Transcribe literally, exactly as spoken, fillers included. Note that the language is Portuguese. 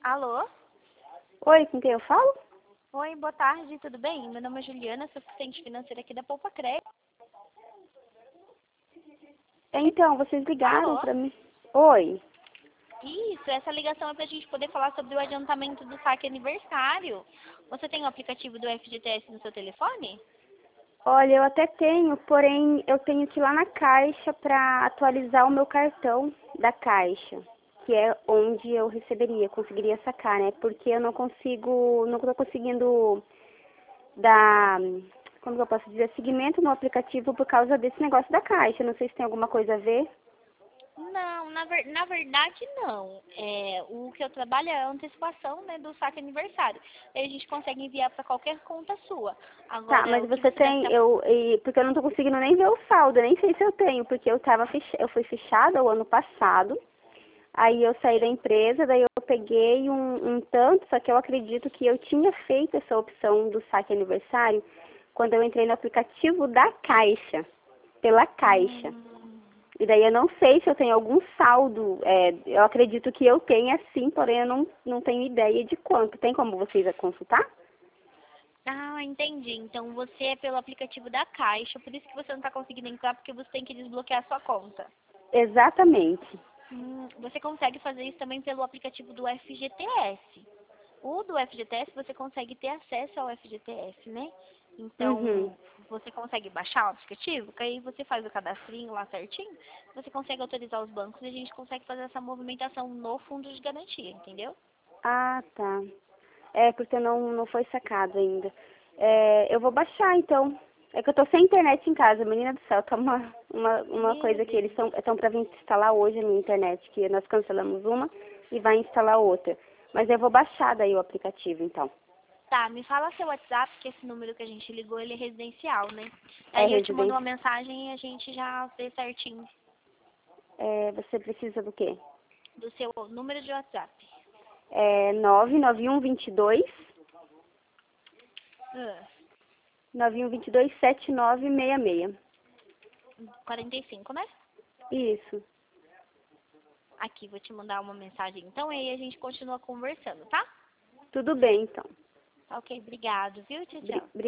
Alô? Oi, com quem eu falo? Oi, boa tarde, tudo bem? Meu nome é Juliana, sou assistente financeira aqui da Poupa Crédito. Então, vocês ligaram Alô? pra mim. Oi. Isso, essa ligação é pra gente poder falar sobre o adiantamento do saque aniversário. Você tem o aplicativo do F G T S no seu telefone? Olha, eu até tenho, porém eu tenho que ir lá na Caixa pra atualizar o meu cartão da Caixa, que é onde eu receberia, conseguiria sacar, né? Porque eu não consigo, não tô conseguindo dar, como que eu posso dizer, seguimento no aplicativo por causa desse negócio da Caixa. Não sei se tem alguma coisa a ver. Não, na, ver, na verdade não. É, o que eu trabalho é a antecipação, né, do saque aniversário. Aí a gente consegue enviar para qualquer conta sua. Tá, Agora, mas o que você você deve tem, estar... eu, e, porque eu não tô conseguindo nem ver o saldo, eu nem sei se eu tenho, porque eu tava fech, eu fui fechada o ano passado, aí eu saí da empresa, daí eu peguei um, um tanto, só que eu acredito que eu tinha feito essa opção do saque aniversário quando eu entrei no aplicativo da Caixa, pela Caixa. Hum, E daí eu não sei se eu tenho algum saldo, é, eu acredito que eu tenha sim, porém eu não, não tenho ideia de quanto. Tem como vocês consultar? Ah, entendi. Então você é pelo aplicativo da Caixa, por isso que você não está conseguindo entrar, porque você tem que desbloquear a sua conta. Exatamente. Hum, você consegue fazer isso também pelo aplicativo do F G T S. O do F G T S você consegue ter acesso ao F G T S, né? Uhum. Então, você consegue baixar o aplicativo, que aí você faz o cadastrinho lá certinho, você consegue autorizar os bancos e a gente consegue fazer essa movimentação no fundo de garantia, entendeu? Ah, tá. É, porque não, não foi sacado ainda. É, eu vou baixar, então. É que eu tô sem internet em casa, menina do céu. Tá uma, uma, uma Meu coisa que eles Deus. estão pra vir instalar hoje a minha internet, que nós cancelamos uma e vai instalar outra. Mas eu vou baixar daí o aplicativo, então. Tá, me fala seu WhatsApp, que esse número que a gente ligou, ele é residencial, né? É Aí eu te mando uma residência. mensagem e a gente já vê certinho É, você precisa do quê? do seu número de WhatsApp. É nove nove um dois dois, Ah, nove um dois dois sete nove seis seis. quarenta e cinco, né? Isso. Aqui, vou te mandar uma mensagem então, e aí a gente continua conversando, tá? Tudo bem, então. Ok, obrigado, viu? Tchau, Bri- tchau.